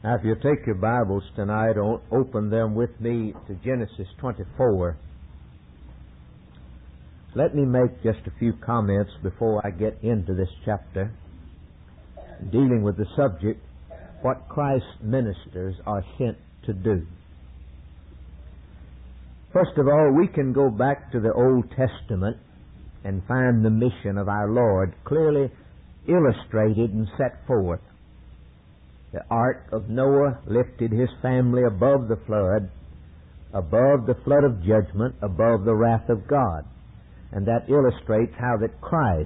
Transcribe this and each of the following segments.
Now, if you take your Bibles tonight, open them with me to Genesis 24. Let me make just a few comments before I get into this chapter, dealing with the subject, what Christ's ministers are sent to do. First of all, we can go back to the Old Testament and find the mission of our Lord clearly illustrated and set forth. The ark of Noah lifted his family above the flood of judgment, above the wrath of God. And that illustrates how that Christ,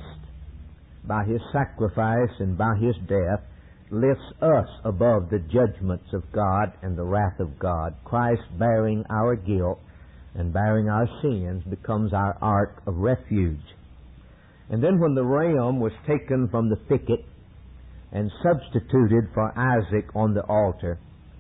by His sacrifice and by His death, lifts us above the judgments of God and the wrath of God. Christ, bearing our guilt and bearing our sins, becomes our ark of refuge. And then when the ram was taken from the thicket and substituted for Isaac on the altar,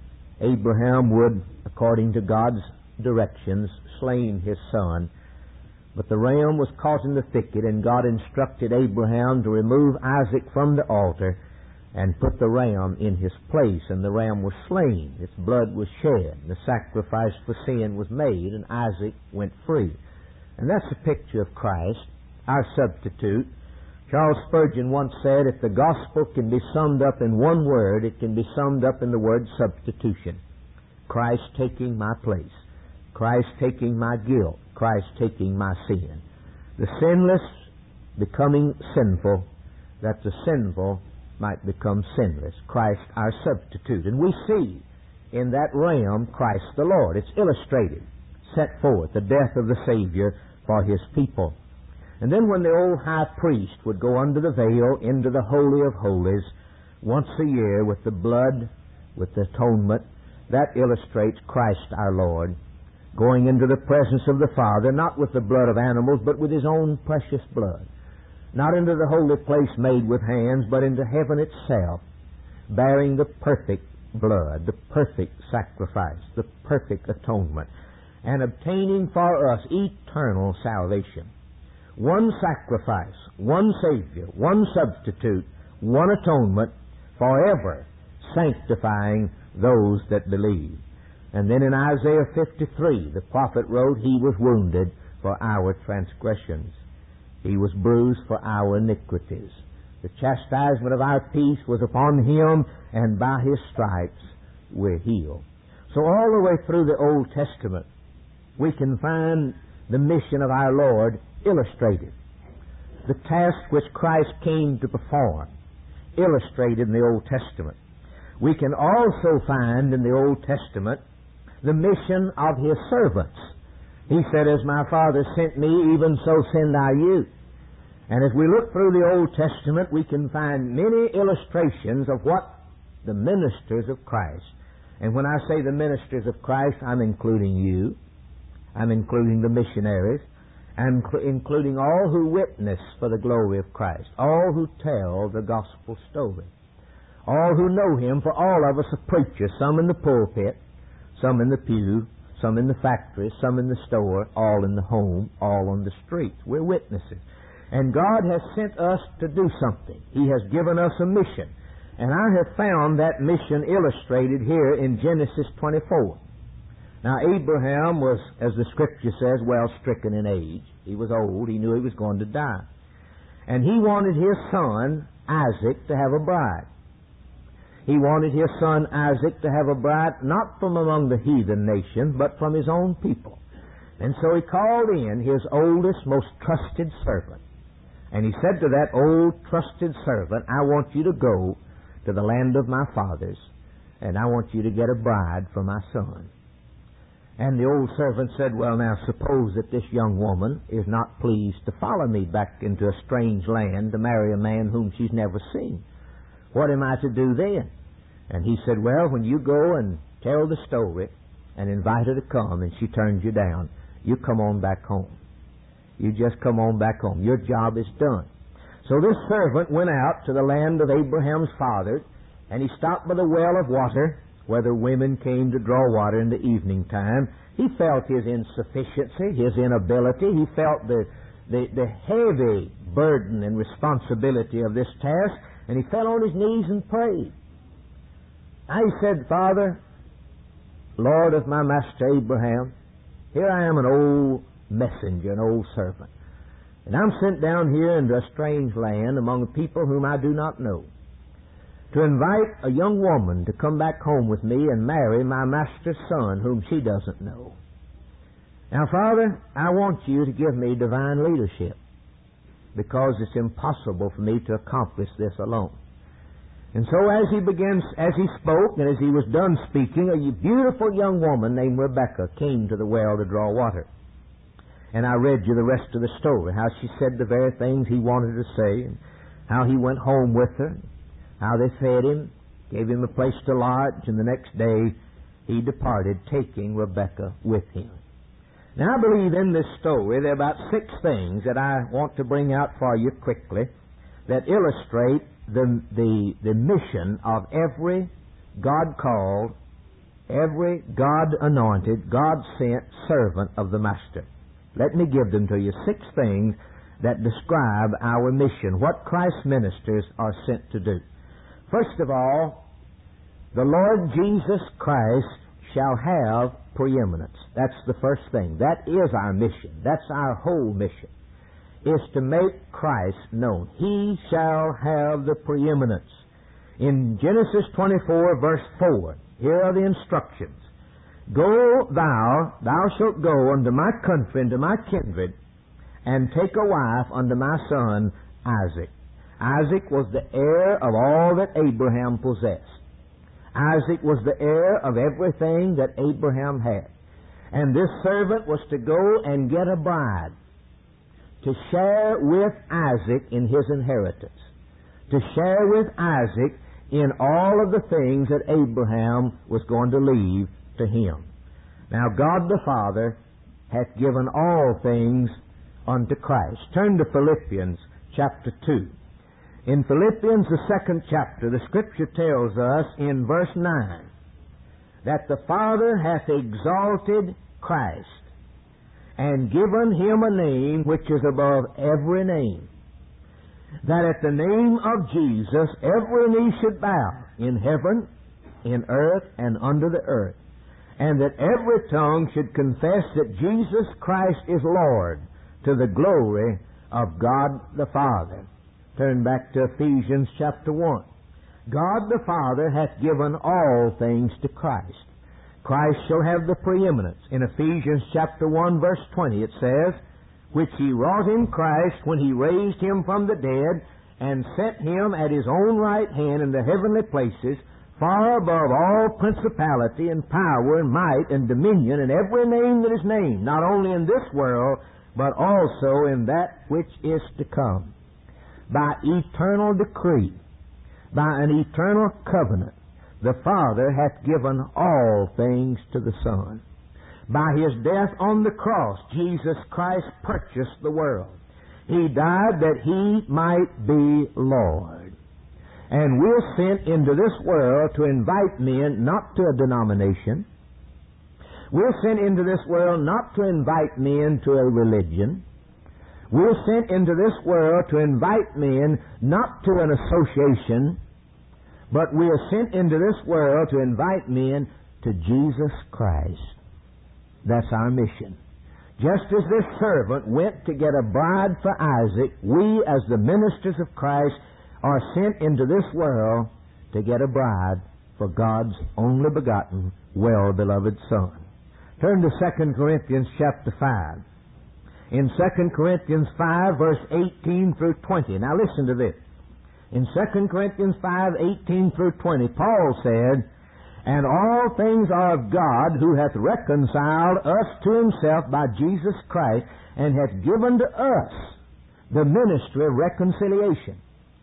Abraham would, according to God's directions, slain his son. But the ram was caught in the thicket, and God instructed Abraham to remove Isaac from the altar and put the ram in his place. And the ram was slain. Its blood was shed. The sacrifice for sin was made, and Isaac went free. And that's a picture of Christ, our substitute. Charles Spurgeon once said, if the gospel can be summed up in one word, it can be summed up in the word substitution. Christ taking my place. Christ taking my guilt. Christ taking my sin. The sinless becoming sinful, that the sinful might become sinless. Christ our substitute. And we see in that ram Christ the Lord. It's illustrated, set forth, the death of the Savior for His people. And then when the old high priest would go under the veil into the Holy of Holies once a year with the blood, with the atonement, that illustrates Christ our Lord, going into the presence of the Father, not with the blood of animals, but with His own precious blood. Not into the holy place made with hands, but into heaven itself, bearing the perfect blood, the perfect sacrifice, the perfect atonement, and obtaining for us eternal salvation. One sacrifice, one Savior, one substitute, one atonement, forever sanctifying those that believe. And then in Isaiah 53, the prophet wrote, He was wounded for our transgressions. He was bruised for our iniquities. The chastisement of our peace was upon Him, and by His stripes we're healed. So all the way through the Old Testament, we can find the mission of our Lord illustrated. The task which Christ came to perform, illustrated in the Old Testament. We can also find in the Old Testament the mission of His servants. He said, as my Father sent me, even so send I you. And as we look through the Old Testament, we can find many illustrations of what the ministers of Christ. And when I say the ministers of Christ, I'm including you. I'm including the missionaries. I'm including all who witness for the glory of Christ. All who tell the gospel story. All who know Him, for all of us are preachers, some in the pulpit, some in the pew, some in the factory, some in the store, all in the home, all on the streets. We're witnesses. And God has sent us to do something. He has given us a mission. And I have found that mission illustrated here in Genesis 24. Now Abraham was, as the Scripture says, well stricken in age. He was old. He knew he was going to die. And he wanted his son, Isaac, to have a bride. He wanted his son Isaac to have a bride not from among the heathen nations, but from his own people. And so he called in his oldest, most trusted servant. And he said to that old, trusted servant, I want you to go to the land of my fathers, and I want you to get a bride for my son. And the old servant said, well, now suppose that this young woman is not pleased to follow me back into a strange land to marry a man whom she's never seen. What am I to do then? And he said, well, when you go and tell the story and invite her to come and she turns you down, you come on back home. You just come on back home. Your job is done. So this servant went out to the land of Abraham's father, and he stopped by the well of water where the women came to draw water in the evening time. He felt his insufficiency, his inability. He felt the heavy burden and responsibility of this task, and he fell on his knees and prayed. I said, Father, Lord of my master Abraham, here I am, an old messenger, an old servant. And I'm sent down here into a strange land among a people whom I do not know, to invite a young woman to come back home with me and marry my master's son, whom she doesn't know. Now, Father, I want you to give me divine leadership, because it's impossible for me to accomplish this alone. And so as he spoke, and as he was done speaking, a beautiful young woman named Rebecca came to the well to draw water. And I read you the rest of the story, how she said the very things he wanted to say, and how he went home with her, how they fed him, gave him a place to lodge, and the next day he departed, taking Rebecca with him. Now, I believe in this story there are about 6 things that I want to bring out for you quickly that illustrate the mission of every God-called, every God-anointed, God-sent servant of the Master. Let me give them to you. 6 things that describe our mission, what Christ's ministers are sent to do. First of all, the Lord Jesus Christ shall have preeminence. That's the first thing. That is our mission. That's our whole mission, is to make Christ known. He shall have the preeminence. In Genesis 24, verse 4, here are the instructions. Go thou shalt go unto my country, unto my kindred, and take a wife unto my son Isaac. Isaac was the heir of all that Abraham possessed. Isaac was the heir of everything that Abraham had. And this servant was to go and get a bride to share with Isaac in his inheritance, to share with Isaac in all of the things that Abraham was going to leave to him. Now, God the Father hath given all things unto Christ. Turn to Philippians chapter 2. In Philippians, the 2nd chapter, the Scripture tells us in verse 9 that the Father hath exalted Christ and given him a name which is above every name, that at the name of Jesus every knee should bow, in heaven, in earth, and under the earth, and that every tongue should confess that Jesus Christ is Lord, to the glory of God the Father. Turn back to Ephesians chapter 1. God the Father hath given all things to Christ. Christ shall have the preeminence. In Ephesians chapter 1, verse 20, it says, which he wrought in Christ when he raised him from the dead and set him at his own right hand in the heavenly places, far above all principality and power and might and dominion and every name that is named, not only in this world, but also in that which is to come. By eternal decree, by an eternal covenant, the Father hath given all things to the Son. By his death on the cross, Jesus Christ purchased the world. He died that he might be Lord. And we're sent into this world to invite men not to a denomination. We're sent into this world not to invite men to a religion. We're sent into this world to invite men not to an association, but we are sent into this world to invite men to Jesus Christ. That's our mission. Just as this servant went to get a bride for Isaac, we as the ministers of Christ are sent into this world to get a bride for God's only begotten, well-beloved Son. Turn to 2 Corinthians chapter 5. In 2 Corinthians 5, verse 18 through 20. Now listen to this. In 2 Corinthians 5, 18 through 20, Paul said, and all things are of God, who hath reconciled us to himself by Jesus Christ, and hath given to us the ministry of reconciliation.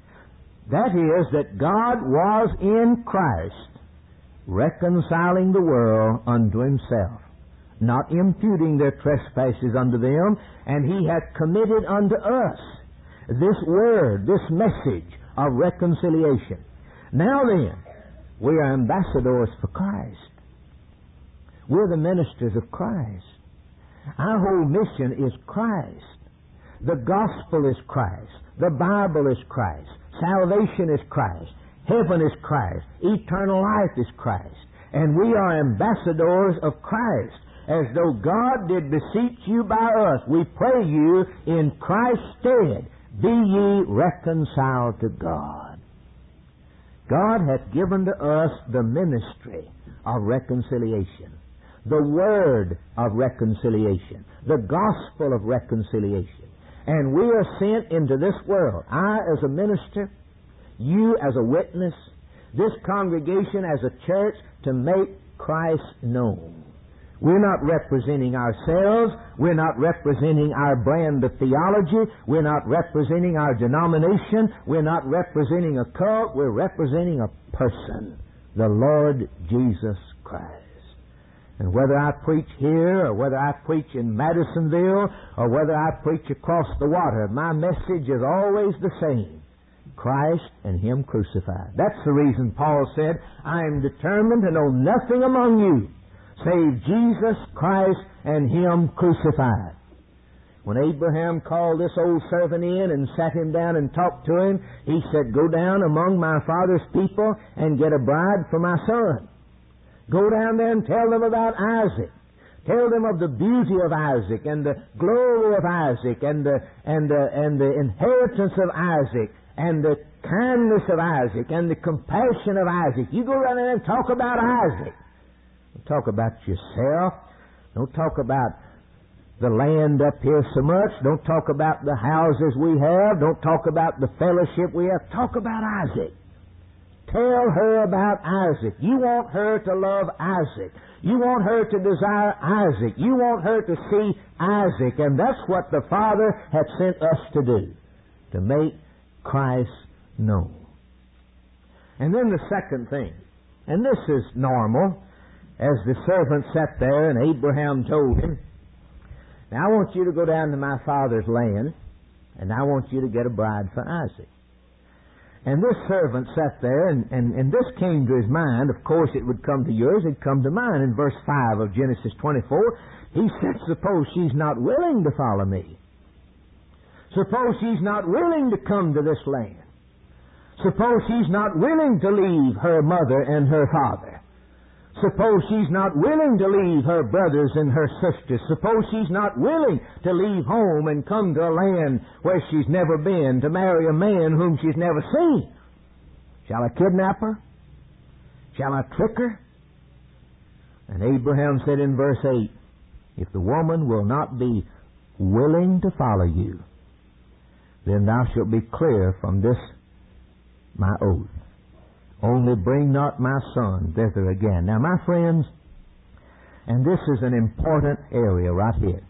That is, that God was in Christ, reconciling the world unto himself, not imputing their trespasses unto them, and he hath committed unto us this word, this message of reconciliation. Now then, we are ambassadors for Christ. We're the ministers of Christ. Our whole mission is Christ. The gospel is Christ. The Bible is Christ. Salvation is Christ. Heaven is Christ. Eternal life is Christ. And we are ambassadors of Christ. As though God did beseech you by us, we pray you in Christ's stead, be ye reconciled to God. God hath given to us the ministry of reconciliation, the word of reconciliation, the gospel of reconciliation. And we are sent into this world, I as a minister, you as a witness, this congregation as a church, to make Christ known. We're not representing ourselves. We're not representing our brand of theology. We're not representing our denomination. We're not representing a cult. We're representing a person, the Lord Jesus Christ. And whether I preach here, or whether I preach in Madisonville, or whether I preach across the water, my message is always the same. Christ and Him crucified. That's the reason Paul said, I am determined to know nothing among you save Jesus Christ and Him crucified. When Abraham called this old servant in and sat him down and talked to him, he said, go down among my father's people and get a bride for my son. Go down there and tell them about Isaac. Tell them of the beauty of Isaac and the glory of Isaac and the inheritance of Isaac and the kindness of Isaac and the compassion of Isaac. You go down there and talk about Isaac. Don't talk about yourself. Don't talk about the land up here so much. Don't talk about the houses we have. Don't talk about the fellowship we have. Talk about Isaac. Tell her about Isaac. You want her to love Isaac. You want her to desire Isaac. You want her to see Isaac. And that's what the Father hath sent us to do, to make Christ known. And then the second thing, and this is normal, as the servant sat there and Abraham told him, now I want you to go down to my father's land, and I want you to get a bride for Isaac. And this servant sat there, and this came to his mind. Of course, it would come to yours. It'd come to mine. In verse 5 of Genesis 24, he said, suppose she's not willing to follow me. Suppose she's not willing to come to this land. Suppose she's not willing to leave her mother and her father. Suppose she's not willing to leave her brothers and her sisters. Suppose she's not willing to leave home and come to a land where she's never been, to marry a man whom she's never seen. Shall I kidnap her? Shall I trick her? And Abraham said in verse 8, if the woman will not be willing to follow you, then thou shalt be clear from this my oath. Only bring not my son thither again. Now, my friends, and this is an important area right here.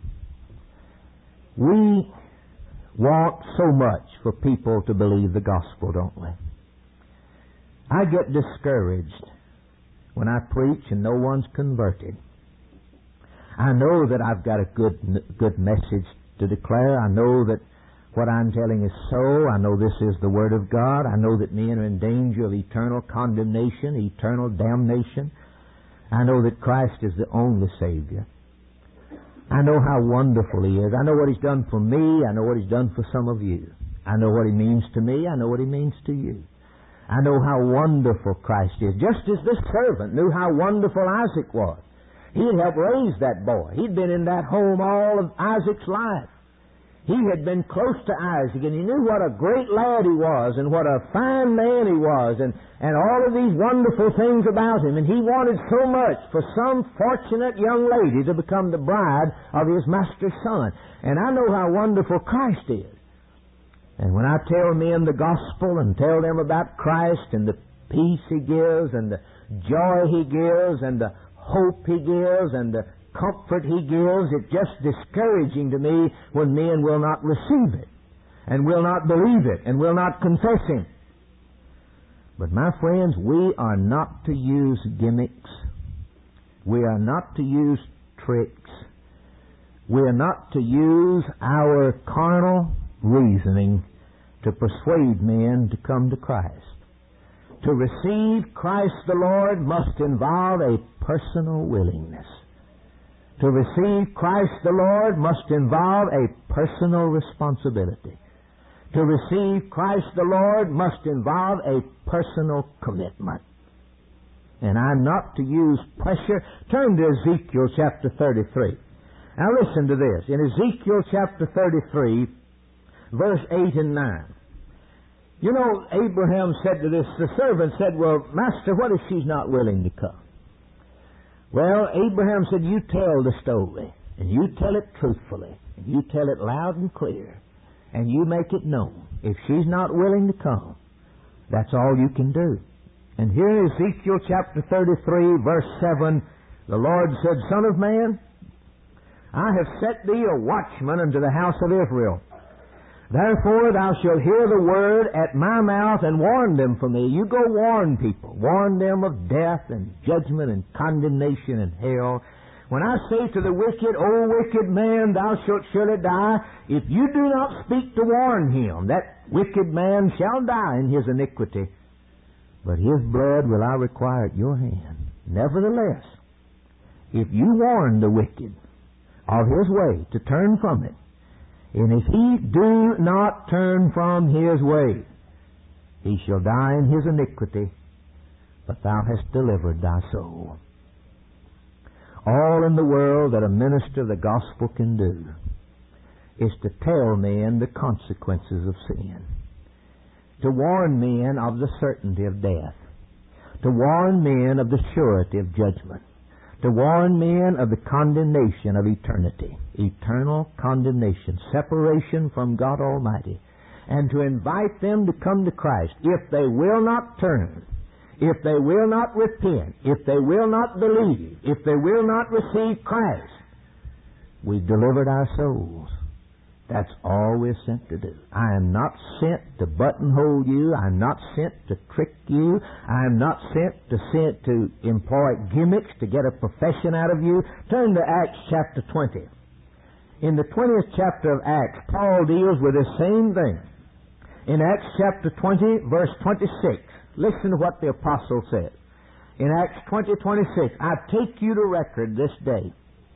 We want so much for people to believe the gospel, don't we? I get discouraged when I preach and no one's converted. I know that I've got a good message to declare. I know that what I'm telling is so. I know this is the Word of God. I know that men are in danger of eternal condemnation, eternal damnation. I know that Christ is the only Savior. I know how wonderful He is. I know what He's done for me. I know what He's done for some of you. I know what He means to me. I know what He means to you. I know how wonderful Christ is. Just as this servant knew how wonderful Isaac was. He had helped raise that boy. He'd been in that home all of Isaac's life. He had been close to Isaac, and he knew what a great lad he was, and what a fine man he was, and all of these wonderful things about him. And he wanted so much for some fortunate young lady to become the bride of his master's son. And I know how wonderful Christ is. And when I tell men the gospel and tell them about Christ and the peace He gives, and the joy He gives, and the hope He gives, and the comfort He gives, it's just discouraging to me when men will not receive it, and will not believe it, and will not confess Him. But my friends, we are not to use gimmicks. We are not to use tricks. We are not to use our carnal reasoning to persuade men to come to Christ. To receive Christ the Lord must involve a personal willingness. To receive Christ the Lord must involve a personal responsibility. To receive Christ the Lord must involve a personal commitment. And I'm not to use pressure. Turn to Ezekiel chapter 33. Now listen to this. In Ezekiel chapter 33, verse 8 and 9. You know, Abraham said to this, the servant said, well, Master, what if she's not willing to come? Well, Abraham said, you tell the story, and you tell it truthfully, and you tell it loud and clear, and you make it known. If she's not willing to come, that's all you can do. And here in Ezekiel chapter 33, verse 7, the Lord said, Son of man, I have set thee a watchman unto the house of Israel. Therefore thou shalt hear the word at my mouth and warn them for me. You go warn people. Warn them of death and judgment and condemnation and hell. When I say to the wicked, O wicked man, thou shalt surely die, if you do not speak to warn him, that wicked man shall die in his iniquity. But his blood will I require at your hand. Nevertheless, if you warn the wicked of his way to turn from it, and if he do not turn from his way, he shall die in his iniquity, but thou hast delivered thy soul. All in the world that a minister of the gospel can do is to tell men the consequences of sin, to warn men of the certainty of death, to warn men of the surety of judgment, to warn men of the condemnation of eternity, eternal condemnation, separation from God Almighty, and to invite them to come to Christ. If they will not turn, if they will not repent, if they will not believe, if they will not receive Christ, we've delivered our souls. That's all we're sent to do. I am not sent to buttonhole you. I'm not sent to trick you. I'm not sent to employ gimmicks to get a profession out of you. Turn to Acts chapter 20. In the 20th chapter of Acts, Paul deals with the same thing. In Acts chapter 20, verse 26, listen to what the apostle said. In Acts 20:26, I take you to record this day.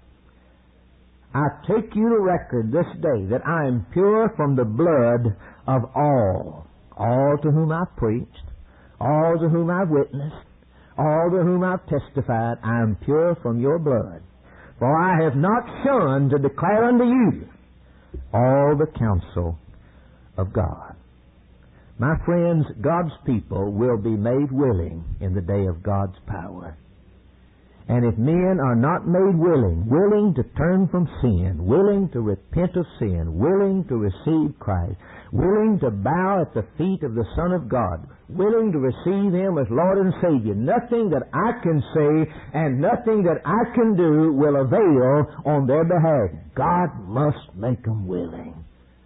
I take you to record this day that I am pure from the blood of all to whom I've preached, all to whom I've witnessed, all to whom I've testified. I am pure from your blood. For I have not shunned to declare unto you all the counsel of God. My friends, God's people will be made willing in the day of God's power. And if men are not made willing to turn from sin, willing to repent of sin, willing to receive Christ, willing to bow at the feet of the Son of God, willing to receive Him as Lord and Savior, nothing that I can say and nothing that I can do will avail on their behalf. God must make them willing.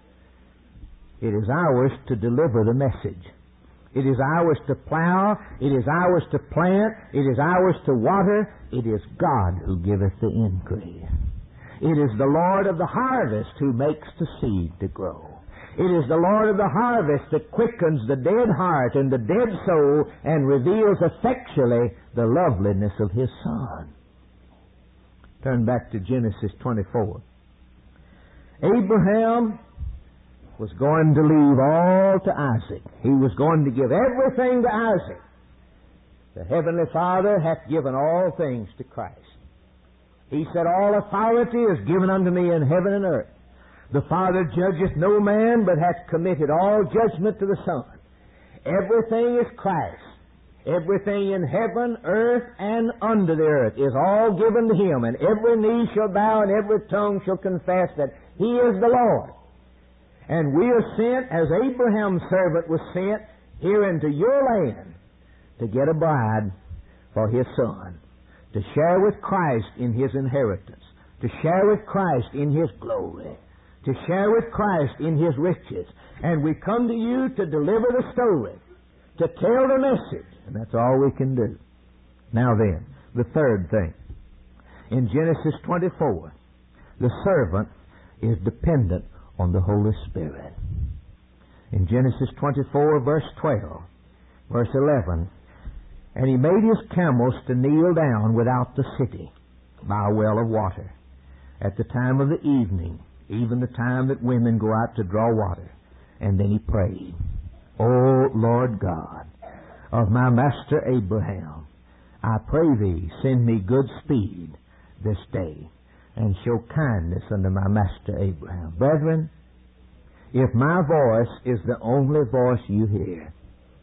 It is ours to deliver the message. It is ours to plow. It is ours to plant. It is ours to water. It is God who giveth the increase. It is the Lord of the harvest who makes the seed to grow. It is the Lord of the harvest that quickens the dead heart and the dead soul and reveals effectually the loveliness of His Son. Turn back to Genesis 24. Abraham was going to leave all to Isaac. He was going to give everything to Isaac. The Heavenly Father hath given all things to Christ. He said, all authority is given unto me in heaven and earth. The Father judgeth no man, but hath committed all judgment to the Son. Everything is Christ. Everything in heaven, earth, and under the earth is all given to Him, and every knee shall bow and every tongue shall confess that He is the Lord. And we are sent, as Abraham's servant was sent, here into your land to get a bride for his son, to share with Christ in His inheritance, to share with Christ in His glory, to share with Christ in His riches. And we come to you to deliver the story, to tell the message, and that's all we can do. Now then, the third thing. In Genesis 24, the servant is dependent on the Holy Spirit. In Genesis 24, verse 12, verse 11, and he made his camels to kneel down without the city by a well of water at the time of the evening, even the time that women go out to draw water. And then he prayed, O Lord God of my master Abraham, I pray Thee, send me good speed this day, and show kindness unto my master Abraham. Brethren, if my voice is the only voice you hear,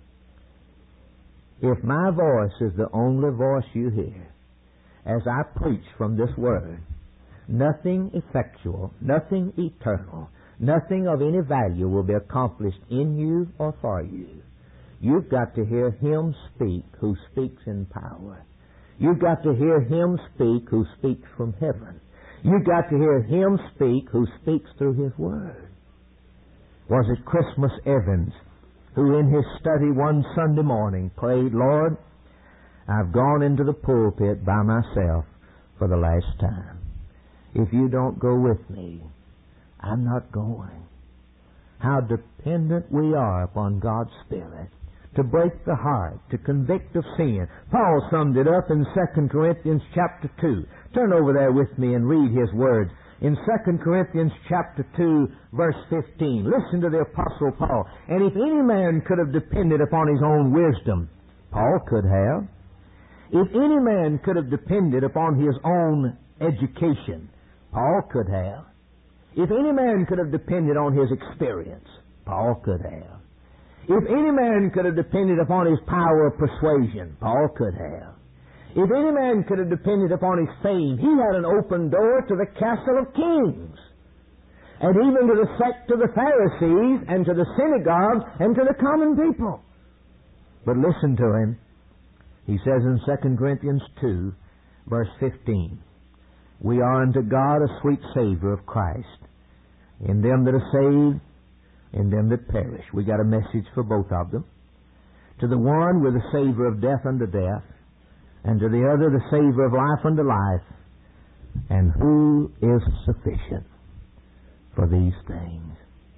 if my voice is the only voice you hear, as I preach from this Word, nothing effectual, nothing eternal, nothing of any value will be accomplished in you or for you. You've got to hear Him speak who speaks in power. You've got to hear Him speak who speaks from heaven. You've got to hear Him speak who speaks through His Word. Was it Christmas Evans who in his study one Sunday morning prayed, Lord, I've gone into the pulpit by myself for the last time. If you don't go with me, I'm not going. How dependent we are upon God's Spirit to break the heart, to convict of sin. Paul summed it up in 2 Corinthians chapter 2. Turn over there with me and read his words. In 2 Corinthians chapter 2, verse 15. Listen to the Apostle Paul. And if any man could have depended upon his own wisdom, Paul could have. If any man could have depended upon his own education, Paul could have. If any man could have depended on his experience, Paul could have. If any man could have depended upon his power of persuasion, Paul could have. If any man could have depended upon his fame, he had an open door to the castle of kings, and even to the sect of the Pharisees, and to the synagogue, and to the common people. But listen to him. He says in 2 Corinthians 2, verse 15, We are unto God a sweet savour of Christ, in them that are saved, in them that perish. We got a message for both of them. To the one with a savour of death unto death, and to the other the savour of life unto life. And who is sufficient for these things?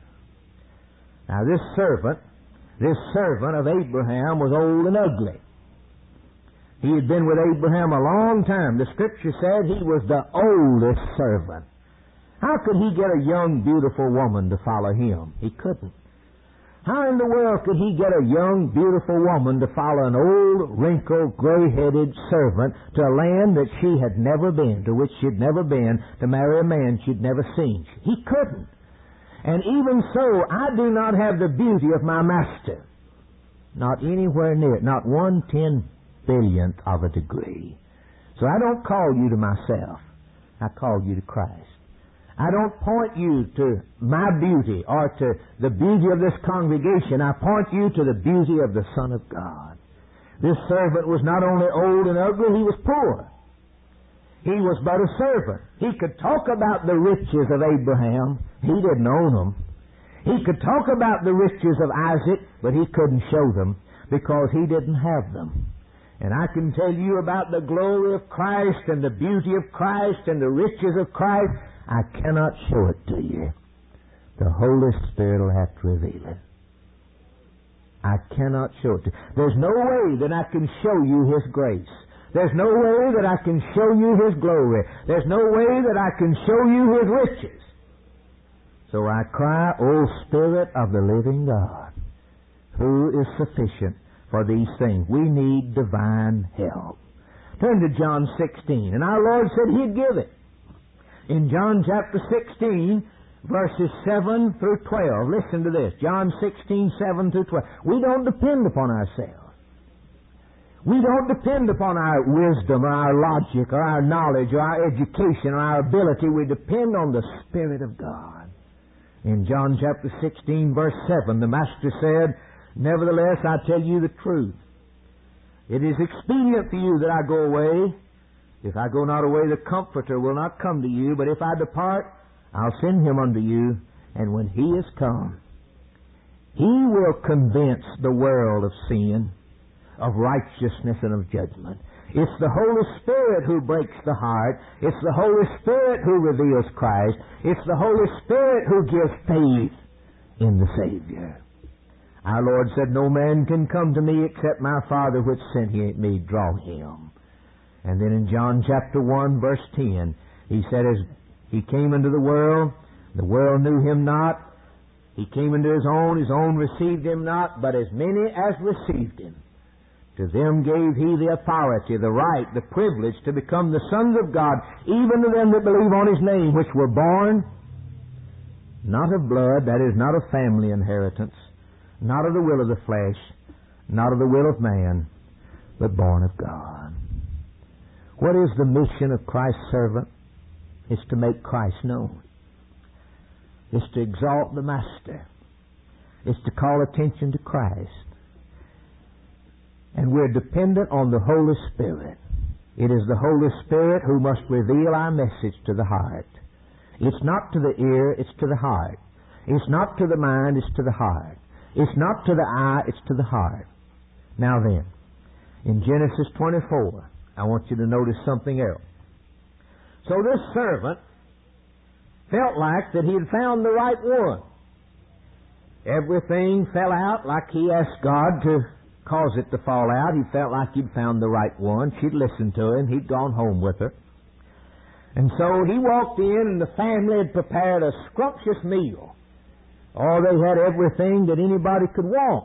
Now this servant of Abraham was old and ugly. He had been with Abraham a long time. The Scripture said he was the oldest servant. How could he get a young, beautiful woman to follow him? He couldn't. How in the world could he get a young, beautiful woman to follow an old, wrinkled, gray-headed servant to a land that she had never been, to which she'd never been, to marry a man she'd never seen? He couldn't. And even so, I do not have the beauty of my master. Not anywhere near it. Not 1/10,000,000th of a degree. So I don't call you to myself. I call you to Christ. I don't point you to my beauty or to the beauty of this congregation. I point you to the beauty of the Son of God. This servant was not only old and ugly, he was poor. He was but a servant. He could talk about the riches of Abraham. He didn't own them. He could talk about the riches of Isaac, but he couldn't show them because he didn't have them. And I can tell you about the glory of Christ and the beauty of Christ and the riches of Christ. I cannot show it to you. The Holy Spirit will have to reveal it. I cannot show it to you. There's no way that I can show you His grace. There's no way that I can show you His glory. There's no way that I can show you His riches. So I cry, O Spirit of the living God, who is sufficient for these things? We need divine help. Turn to John 16. And our Lord said He'd give it. In John chapter 16, verses 7 through 12. Listen to this. John 16, 7 through 12. We don't depend upon ourselves. We don't depend upon our wisdom or our logic or our knowledge or our education or our ability. We depend on the Spirit of God. In John chapter 16, verse 7, the Master said, Nevertheless, I tell you the truth. It is expedient for you that I go away. If I go not away, the Comforter will not come to you. But if I depart, I'll send Him unto you. And when He is come, He will convince the world of sin, of righteousness, and of judgment. It's the Holy Spirit who breaks the heart. It's the Holy Spirit who reveals Christ. It's the Holy Spirit who gives faith in the Savior. Our Lord said, No man can come to me except my Father which sent me draw him. And then in John chapter 1, verse 10, He said, As He came into the world knew Him not. He came into His own received Him not, but as many as received Him, to them gave He the authority, the right, the privilege to become the sons of God, even to them that believe on His name, which were born not of blood, that is, not of family inheritance, not of the will of the flesh, not of the will of man, but born of God. What is the mission of Christ's servant? It's to make Christ known. It's to exalt the Master. It's to call attention to Christ. And we're dependent on the Holy Spirit. It is the Holy Spirit who must reveal our message to the heart. It's not to the ear, it's to the heart. It's not to the mind, it's to the heart. It's not to the eye, it's to the heart. Now then, in Genesis 24, I want you to notice something else. So this servant felt like that he had found the right one. Everything fell out like he asked God to cause it to fall out. He felt like he'd found the right one. She'd listened to him. He'd gone home with her. And so he walked in, and the family had prepared a scrumptious meal. Oh, they had everything that anybody could want.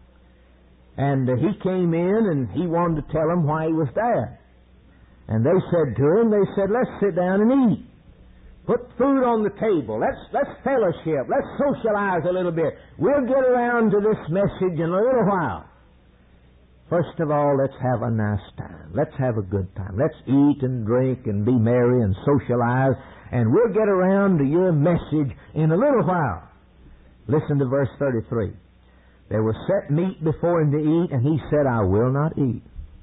And he came in, and he wanted to tell them why he was there. And they said to him, let's sit down and eat. Put food on the table. Let's fellowship. Let's socialize a little bit. We'll get around to this message in a little while. First of all, let's have a nice time. Let's have a good time. Let's eat and drink and be merry and socialize, and we'll get around to your message in a little while. Listen to verse 33. There was set meat before him to eat, and he said, I will not eat.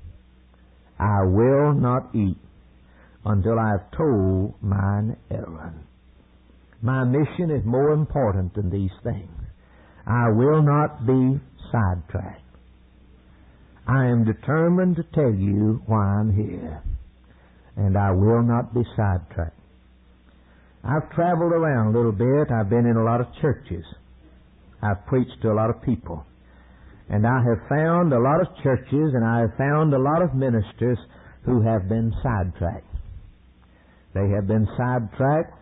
I will not eat until I have told mine errand. My mission is more important than these things. I will not be sidetracked. I am determined to tell you why I'm here, and I will not be sidetracked. I've traveled around a little bit. I've been in a lot of churches. I've preached to a lot of people. And I have found a lot of churches, and I have found a lot of ministers who have been sidetracked. They have been sidetracked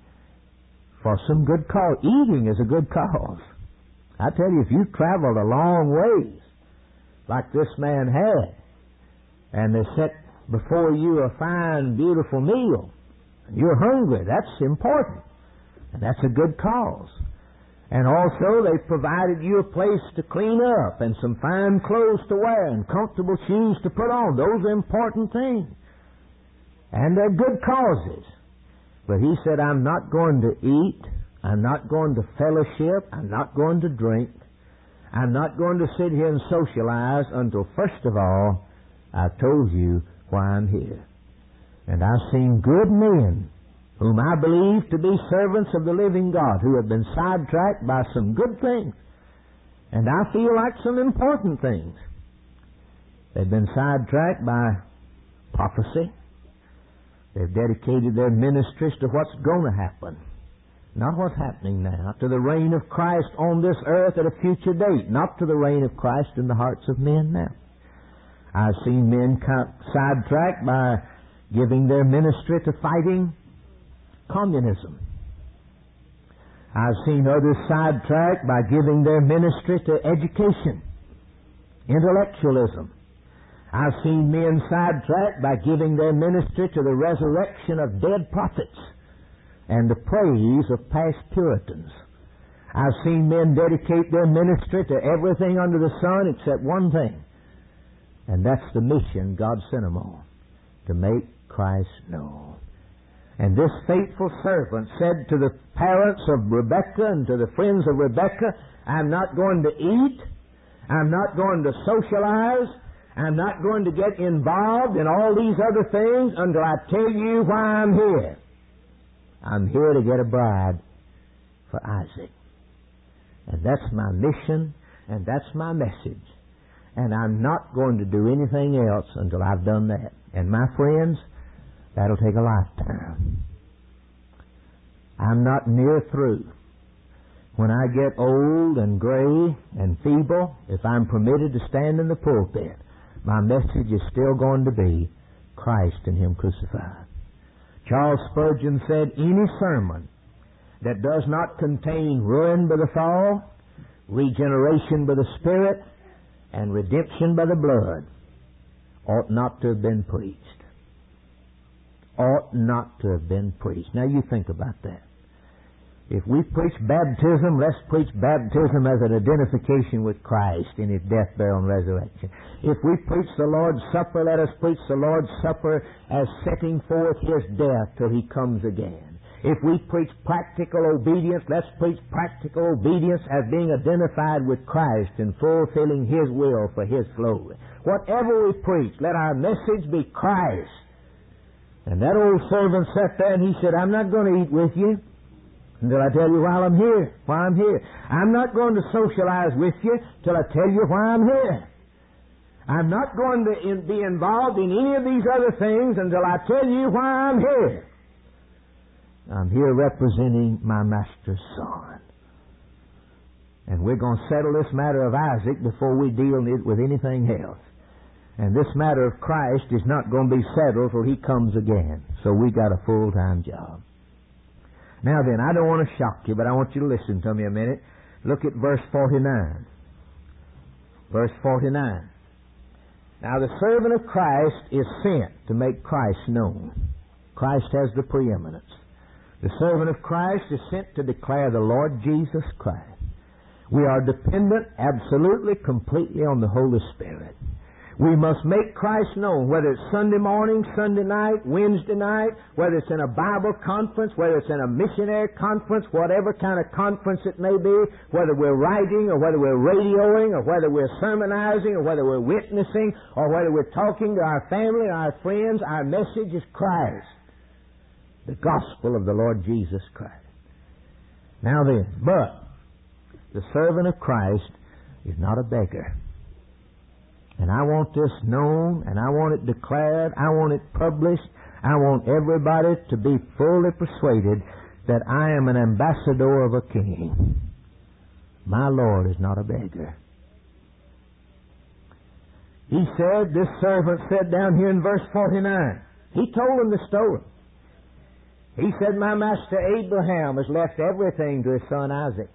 for some good cause. Eating is a good cause. I tell you, if you traveled a long ways, like this man had, and they set before you a fine, beautiful meal, and you're hungry, that's important. And that's a good cause. And also, they provided you a place to clean up and some fine clothes to wear and comfortable shoes to put on. Those are important things. And they're good causes. But he said, I'm not going to eat. I'm not going to fellowship. I'm not going to drink. I'm not going to sit here and socialize until, first of all, I've told you why I'm here. And I've seen good men whom I believe to be servants of the living God who have been sidetracked by some good things. And I feel like some important things. They've been sidetracked by prophecy. They've dedicated their ministries to what's going to happen. Not what's happening now. To the reign of Christ on this earth at a future date. Not to the reign of Christ in the hearts of men now. I've seen men sidetracked by giving their ministry to fighting communism. I've seen others sidetracked by giving their ministry to education, intellectualism. I've seen men sidetracked by giving their ministry to the resurrection of dead prophets and the praise of past Puritans. I've seen men dedicate their ministry to everything under the sun except one thing, and that's the mission God sent them on, to make Christ known. And this faithful servant said to the parents of Rebekah and to the friends of Rebekah, I'm not going to eat, I'm not going to socialize, I'm not going to get involved in all these other things until I tell you why I'm here. I'm here to get a bride for Isaac. And that's my mission, and that's my message. And I'm not going to do anything else until I've done that. And my friends, that'll take a lifetime. I'm not near through. When I get old and gray and feeble, if I'm permitted to stand in the pulpit, my message is still going to be Christ and Him crucified. Charles Spurgeon said, any sermon that does not contain ruin by the fall, regeneration by the Spirit, and redemption by the blood, ought not to have been preached. Ought not to have been preached. Now you think about that. If we preach baptism, let's preach baptism as an identification with Christ in His death, burial, and resurrection. If we preach the Lord's Supper, let us preach the Lord's Supper as setting forth His death till He comes again. If we preach practical obedience, let's preach practical obedience as being identified with Christ and fulfilling His will for His glory. Whatever we preach, let our message be Christ. And that old servant sat there and he said, I'm not going to eat with you until I tell you why I'm here. I'm not going to socialize with you till I tell you why I'm here. I'm not going to be involved in any of these other things until I tell you why I'm here. I'm here representing my Master's Son. And we're going to settle this matter of Isaac before we deal with anything else. And this matter of Christ is not going to be settled till He comes again. So we got a full-time job. Now then, I don't want to shock you, but I want you to listen to me a minute. Look at verse 49. Verse 49. Now the servant of Christ is sent to make Christ known. Christ has the preeminence. The servant of Christ is sent to declare the Lord Jesus Christ. We are dependent absolutely, completely on the Holy Spirit. We must make Christ known, whether it's Sunday morning, Sunday night, Wednesday night, whether it's in a Bible conference, whether it's in a missionary conference, whatever kind of conference it may be, whether we're writing or whether we're radioing or whether we're sermonizing or whether we're witnessing or whether we're talking to our family, our friends, our message is Christ. The gospel of the Lord Jesus Christ. Now then, but the servant of Christ is not a beggar. And I want this known, and I want it declared, I want it published, I want everybody to be fully persuaded that I am an ambassador of a king. My Lord is not a beggar. He said, this servant said down here in verse 49, he told him the story. He said, my master Abraham has left everything to his son Isaac.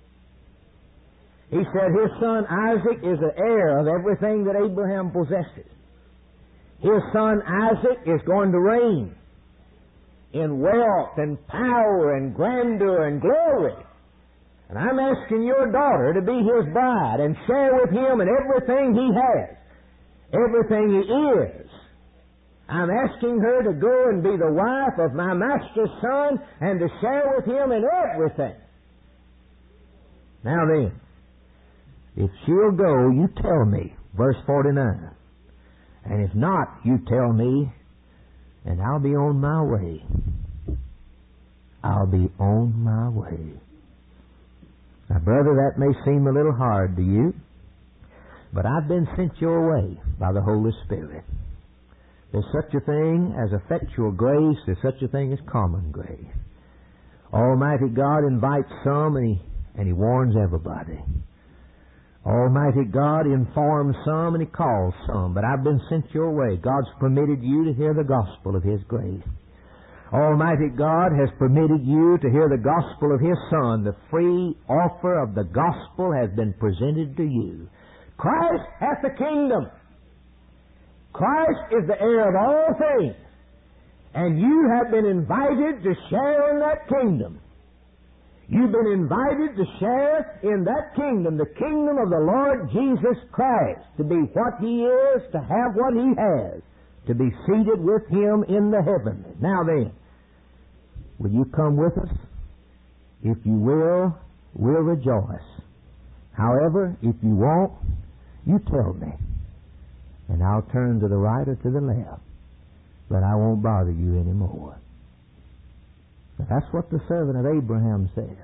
He said his son Isaac is the heir of everything that Abraham possesses. His son Isaac is going to reign in wealth and power and grandeur and glory. And I'm asking your daughter to be his bride and share with him in everything he has, everything he is. I'm asking her to go and be the wife of my master's son and to share with him in everything. Now then, if she'll go, you tell me. Verse 49. And if not, you tell me, and I'll be on my way. I'll be on my way. Now, brother, that may seem a little hard to you, but I've been sent your way by the Holy Spirit. There's such a thing as effectual grace. There's such a thing as common grace. Almighty God invites some, and He warns everybody. Almighty God informs some and He calls some, but I've been sent your way. God's permitted you to hear the gospel of His grace. Almighty God has permitted you to hear the gospel of His Son. The free offer of the gospel has been presented to you. Christ hath the kingdom. Christ is the heir of all things, and you have been invited to share in that kingdom. You've been invited to share in that kingdom, the kingdom of the Lord Jesus Christ, to be what He is, to have what He has, to be seated with Him in the heavens. Now then, will you come with us? If you will, we'll rejoice. However, if you won't, you tell me, and I'll turn to the right or to the left, but I won't bother you anymore. That's what the servant of Abraham said.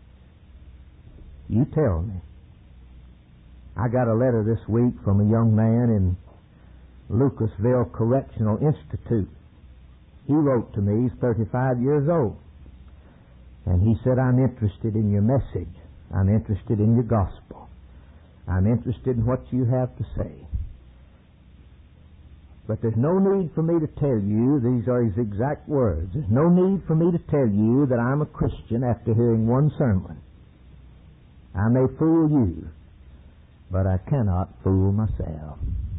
You tell me. I got a letter this week from a young man in Lucasville Correctional Institute. He wrote to me. He's 35 years old. And he said, I'm interested in your message. I'm interested in your gospel. I'm interested in what you have to say. But there's no need for me to tell you, these are his exact words, there's no need for me to tell you that I'm a Christian after hearing one sermon. I may fool you, but I cannot fool myself.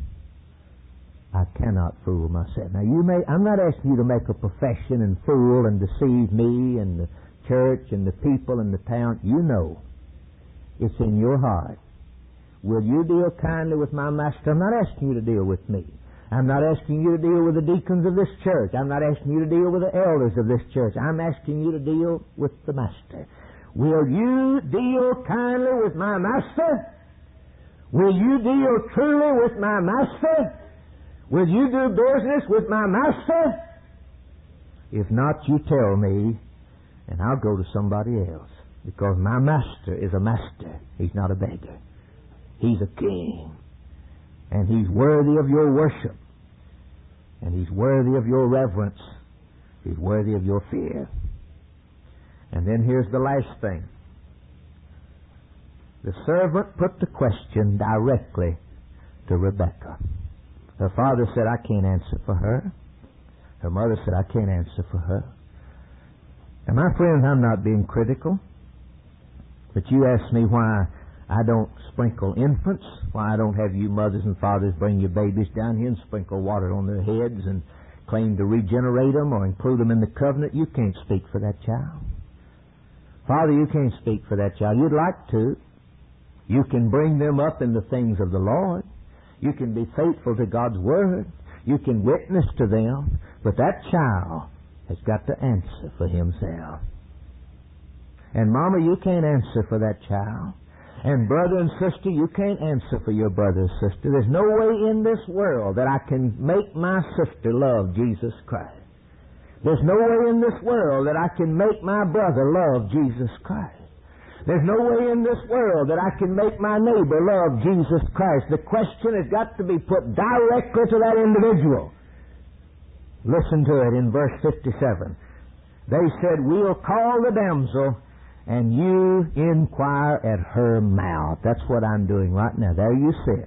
I cannot fool myself. Now I'm not asking you to make a profession and fool and deceive me and the church and the people and the town. You know. It's in your heart. Will you deal kindly with my master? I'm not asking you to deal with me. I'm not asking you to deal with the deacons of this church. I'm not asking you to deal with the elders of this church. I'm asking you to deal with the master. Will you deal kindly with my master? Will you deal truly with my master? Will you do business with my master? If not, you tell me, and I'll go to somebody else. Because my master is a master. He's not a beggar. He's a king. And he's worthy of your worship. And he's worthy of your reverence. He's worthy of your fear. And then here's the last thing. The servant put the question directly to Rebekah. Her father said, I can't answer for her. Her mother said, I can't answer for her. And my friends, I'm not being critical. But you ask me why I don't sprinkle infants, why I don't have you mothers and fathers bring your babies down here and sprinkle water on their heads and claim to regenerate them or include them in the covenant. You can't speak for that child. Father, you can't speak for that child. You'd like to. You can bring them up in the things of the Lord. You can be faithful to God's Word. You can witness to them. But that child has got to answer for himself. And Mama, you can't answer for that child. And brother and sister, you can't answer for your brother and sister. There's no way in this world that I can make my sister love Jesus Christ. There's no way in this world that I can make my brother love Jesus Christ. There's no way in this world that I can make my neighbor love Jesus Christ. The question has got to be put directly to that individual. Listen to it in verse 57. They said, we'll call the damsel and you inquire at her mouth. That's what I'm doing right now. There you sit.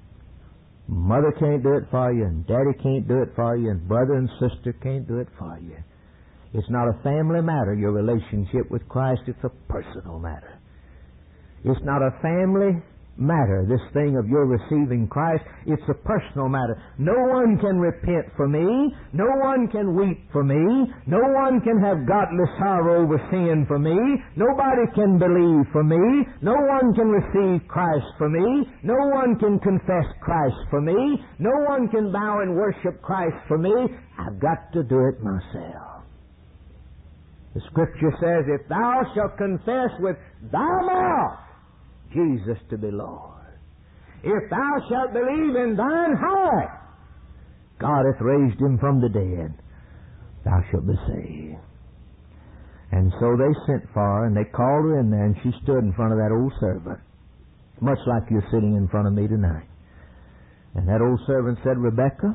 Mother can't do it for you, and Daddy can't do it for you, and brother and sister can't do it for you. It's not a family matter, your relationship with Christ. It's a personal matter. It's not a family matter, this thing of your receiving Christ. It's a personal matter. No one can repent for me. No one can weep for me. No one can have godly sorrow over sin for me. Nobody can believe for me. No one can receive Christ for me. No one can confess Christ for me. No one can bow and worship Christ for me. I've got to do it myself. The Scripture says, if thou shalt confess with thy mouth Jesus to be Lord, if thou shalt believe in thine heart God hath raised him from the dead, thou shalt be saved. And so they sent for her, and they called her in there, and she stood in front of that old servant, much like you're sitting in front of me tonight. And that old servant said, Rebekah,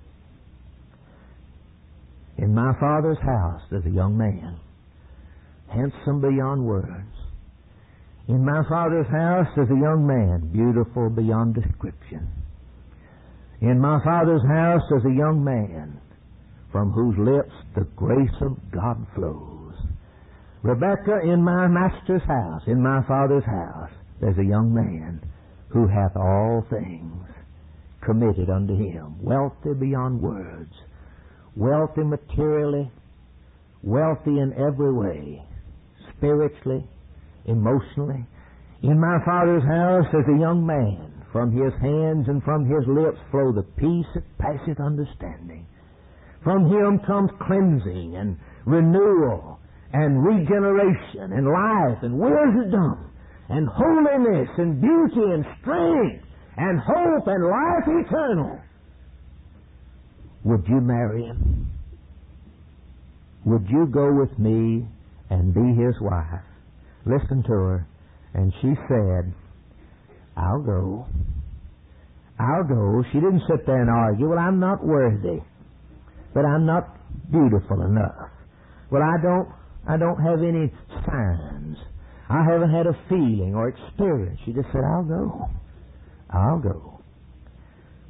in my father's house there's a young man, handsome beyond words. In my father's house there's a young man, beautiful beyond description. In my father's house there's a young man from whose lips the grace of God flows. Rebekah, in my master's house, in my father's house, there's a young man who hath all things committed unto him, wealthy beyond words, wealthy materially, wealthy in every way, spiritually, emotionally. In my father's house there's a young man. From his hands and from his lips flow the peace that passeth understanding. From him comes cleansing and renewal and regeneration and life and wisdom and holiness and beauty and strength and hope and life eternal. Would you marry him? Would you go with me and be his wife? Listen to her. And she said, I'll go. I'll go. She didn't sit there and argue. Well, I'm not worthy. But I'm not beautiful enough. Well, I don't have any signs. I haven't had a feeling or experience. She just said, I'll go. I'll go.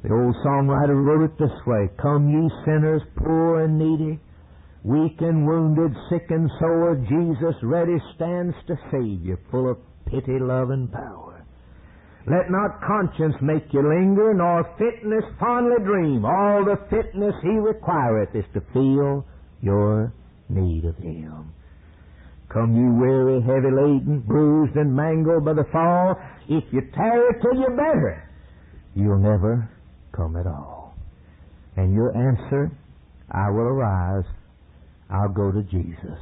The old songwriter wrote it this way: "Come ye sinners, poor and needy, weak and wounded, sick and sore, Jesus ready stands to save you, full of pity, love, and power. Let not conscience make you linger, nor fitness fondly dream. All the fitness He requireth is to feel your need of Him. Come you weary, heavy laden, bruised and mangled by the fall, if you tarry till you're better, you'll never come at all." And your answer: "I will arise, I'll go to Jesus.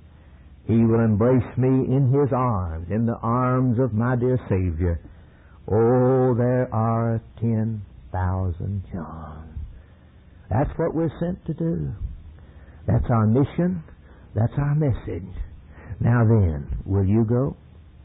He will embrace me in His arms, in the arms of my dear Savior. Oh, there are 10,000 Johns." That's what we're sent to do. That's our mission. That's our message. Now then, will you go?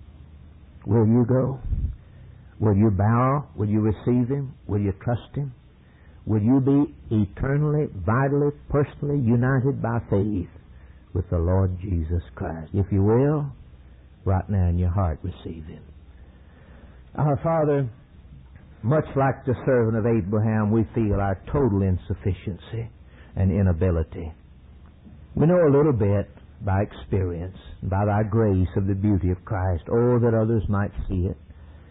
Will you go? Will you bow? Will you receive Him? Will you trust Him? Will you be eternally, vitally, personally united by faith with the Lord Jesus Christ? If you will, right now in your heart, receive Him. Our Father, much like the servant of Abraham, we feel our total insufficiency and inability. We know a little bit by experience, by Thy grace of the beauty of Christ, oh, that others might see it.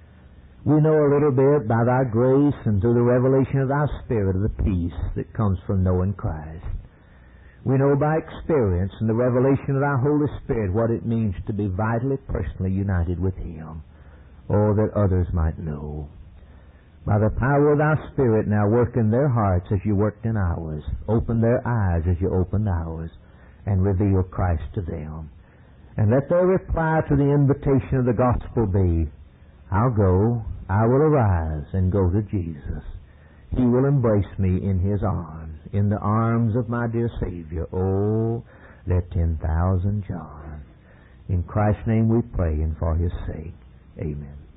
We know a little bit by Thy grace and through the revelation of Thy Spirit of the peace that comes from knowing Christ. We know by experience and the revelation of Thy Holy Spirit what it means to be vitally, personally united with Him. Oh, that others might know. By the power of Thy Spirit now work in their hearts as You worked in ours. Open their eyes as You opened ours, and reveal Christ to them. And let their reply to the invitation of the gospel be, "I'll go, I will arise and go to Jesus. He will embrace me in His arms, in the arms of my dear Savior. Oh, let 10,000 Johns." In Christ's name we pray, and for His sake. Amen.